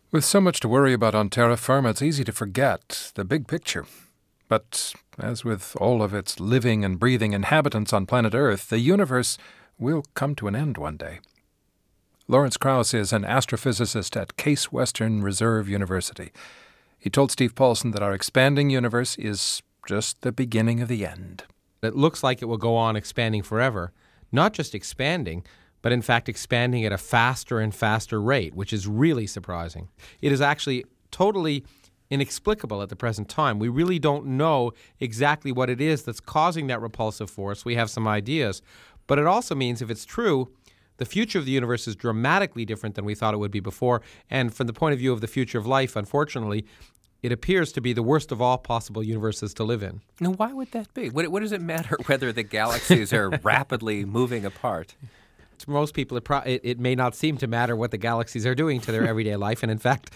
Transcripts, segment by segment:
With so much to worry about on terra firma, it's easy to forget the big picture. But as with all of its living and breathing inhabitants on planet Earth, the universe will come to an end one day. Lawrence Krauss is an astrophysicist at Case Western Reserve University. He told Steve Paulson that our expanding universe is just the beginning of the end. It looks like it will go on expanding forever. Not just expanding, but in fact expanding at a faster and faster rate, which is really surprising. It is actually totally inexplicable at the present time. We really don't know exactly what it is that's causing that repulsive force. We have some ideas. But it also means, if it's true, the future of the universe is dramatically different than we thought it would be before. And from the point of view of the future of life, unfortunately, it appears to be the worst of all possible universes to live in. Now, why would that be? What does it matter whether the galaxies are rapidly moving apart? To most people, it may not seem to matter what the galaxies are doing to their everyday life, and in fact,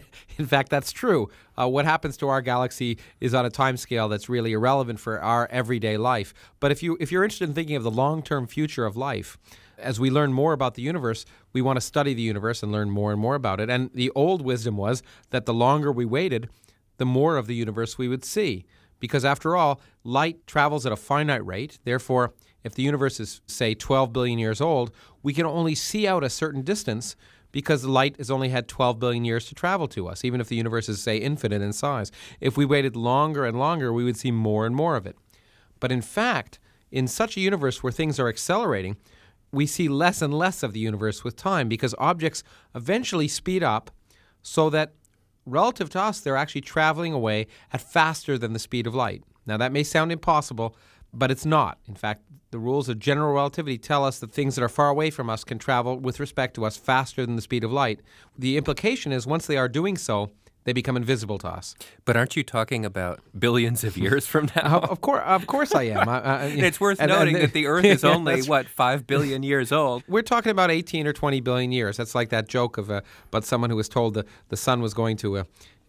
that's true. What happens to our galaxy is on a timescale that's really irrelevant for our everyday life. But if you're interested in thinking of the long-term future of life, as we learn more about the universe, we want to study the universe and learn more and more about it. And the old wisdom was that the longer we waited, the more of the universe we would see. Because after all, light travels at a finite rate. Therefore, if the universe is, say, 12 billion years old, we can only see out a certain distance because the light has only had 12 billion years to travel to us, even if the universe is, say, infinite in size. If we waited longer and longer, we would see more and more of it. But in fact, in such a universe where things are accelerating, we see less and less of the universe with time because objects eventually speed up so that relative to us, they're actually traveling away at faster than the speed of light. Now, that may sound impossible, but it's not. In fact, the rules of general relativity tell us that things that are far away from us can travel with respect to us faster than the speed of light. The implication is once they are doing so, they become invisible to us. But aren't you talking about billions of years from now? Of course I am. It's worth noting that the Earth is only, 5 billion years old? We're talking about 18 or 20 billion years. That's like that joke about someone who was told the sun was going to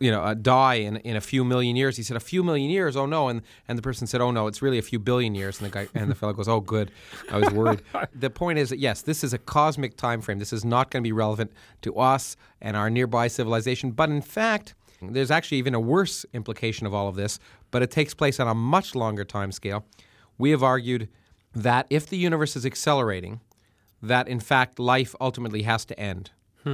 die in a few million years. He said, a few million years? Oh, no. And the person said, oh, no, it's really a few billion years. And the fellow goes, oh, good. I was worried. The point is that, yes, this is a cosmic time frame. This is not going to be relevant to us and our nearby civilization. But in fact, there's actually even a worse implication of all of this, but it takes place on a much longer time scale. We have argued that if the universe is accelerating, that in fact life ultimately has to end.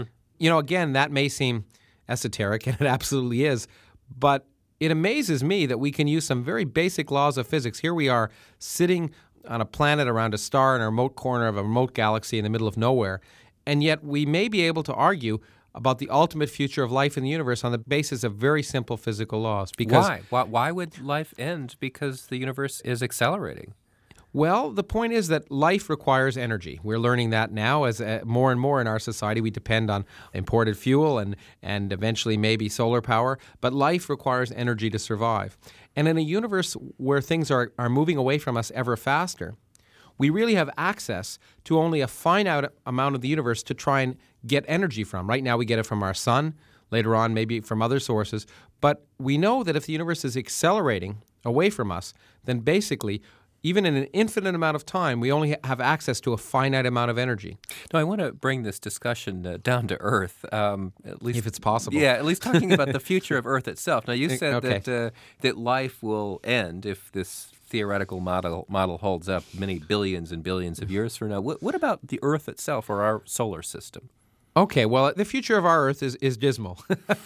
Again, that may seem esoteric, and it absolutely is, but it amazes me that we can use some very basic laws of physics. Here we are sitting on a planet around a star in a remote corner of a remote galaxy in the middle of nowhere, and yet we may be able to argue about the ultimate future of life in the universe on the basis of very simple physical laws. Because Why would life end because the universe is accelerating? Well, the point is that life requires energy. We're learning that now as more and more in our society we depend on imported fuel and eventually maybe solar power. But life requires energy to survive. And in a universe where things are moving away from us ever faster, we really have access to only a finite amount of the universe to try and get energy from. Right now we get it from our sun, later on maybe from other sources. But we know that if the universe is accelerating away from us, then basically, even in an infinite amount of time, we only have access to a finite amount of energy. Now, I want to bring this discussion down to Earth, at least if it's possible. Yeah, at least talking about the future of Earth itself. Now, you said that life will end if this theoretical model holds up many billions and billions of years from now. What about the Earth itself or our solar system? Okay, well, the future of our Earth is dismal.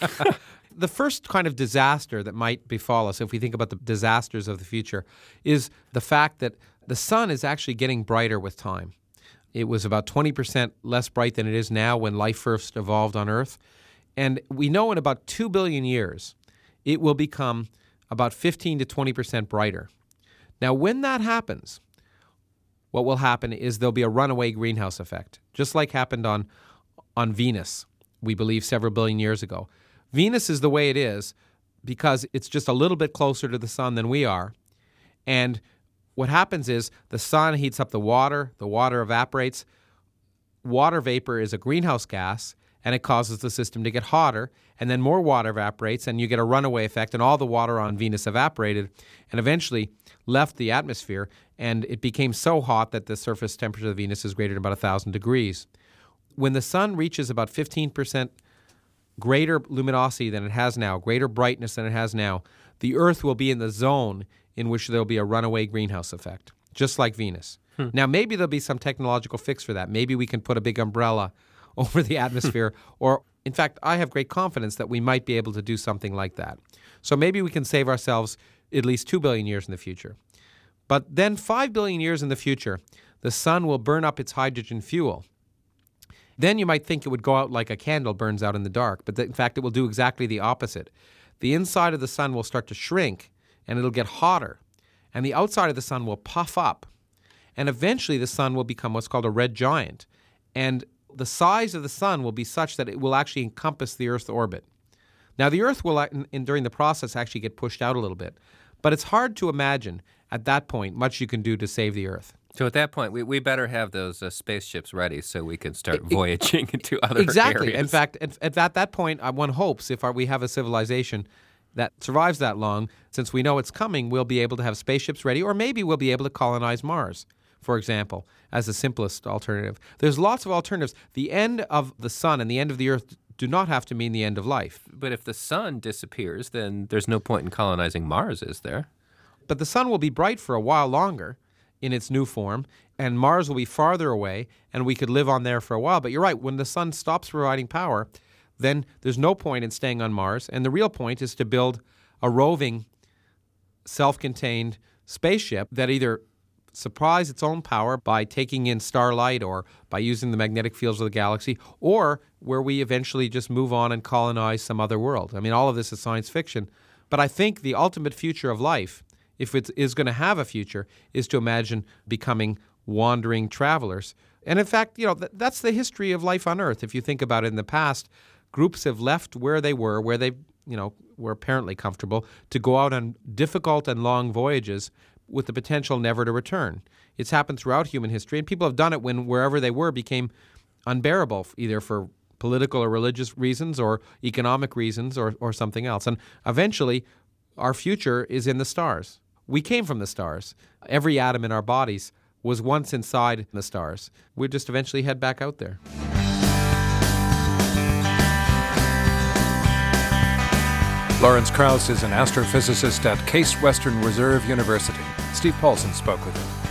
The first kind of disaster that might befall us, if we think about the disasters of the future, is the fact that the sun is actually getting brighter with time. It was about 20% less bright than it is now when life first evolved on Earth. And we know in about 2 billion years, it will become about 15 to 20% brighter. Now, when that happens, what will happen is there'll be a runaway greenhouse effect, just like happened on Venus, we believe, several billion years ago. Venus is the way it is because it's just a little bit closer to the sun than we are. And what happens is the sun heats up the water evaporates. Water vapor is a greenhouse gas, and it causes the system to get hotter, and then more water evaporates, and you get a runaway effect, and all the water on Venus evaporated and eventually left the atmosphere, and it became so hot that the surface temperature of Venus is greater than about 1,000 degrees. When the sun reaches about 15% greater luminosity than it has now, greater brightness than it has now, the Earth will be in the zone in which there'll be a runaway greenhouse effect, just like Venus. Now, maybe there'll be some technological fix for that. Maybe we can put a big umbrella over the atmosphere, or in fact, I have great confidence that we might be able to do something like that. So maybe we can save ourselves at least 2 billion years in the future. But then 5 billion years in the future, the sun will burn up its hydrogen fuel. Then you might think it would go out like a candle burns out in the dark, but in fact, it will do exactly the opposite. The inside of the sun will start to shrink, and it'll get hotter, and the outside of the sun will puff up. And eventually the sun will become what's called a red giant. And the size of the sun will be such that it will actually encompass the Earth's orbit. Now, the Earth will, during the process, actually get pushed out a little bit. But it's hard to imagine, at that point, much you can do to save the Earth. So at that point, we better have those spaceships ready so we can start voyaging into other exactly. areas. In fact, at that point, one hopes, if we have a civilization that survives that long, since we know it's coming, we'll be able to have spaceships ready, or maybe we'll be able to colonize Mars, for example, as the simplest alternative. There's lots of alternatives. The end of the sun and the end of the Earth do not have to mean the end of life. But if the sun disappears, then there's no point in colonizing Mars, is there? But the sun will be bright for a while longer in its new form, and Mars will be farther away, and we could live on there for a while. But you're right, when the sun stops providing power, then there's no point in staying on Mars, and the real point is to build a roving, self-contained spaceship that either supplies its own power by taking in starlight or by using the magnetic fields of the galaxy, or where we eventually just move on and colonize some other world. I mean, all of this is science fiction, but I think the ultimate future of life, if it is going to have a future, is to imagine becoming wandering travelers. And in fact, that's the history of life on Earth. If you think about it, in the past, groups have left where they were were apparently comfortable, to go out on difficult and long voyages with the potential never to return. It's happened throughout human history, and people have done it when wherever they were became unbearable, either for political or religious reasons or economic reasons or something else. And eventually, our future is in the stars. We came from the stars. Every atom in our bodies was once inside the stars. We'll just eventually head back out there. Lawrence Krauss is an astrophysicist at Case Western Reserve University. Steve Paulson spoke with him.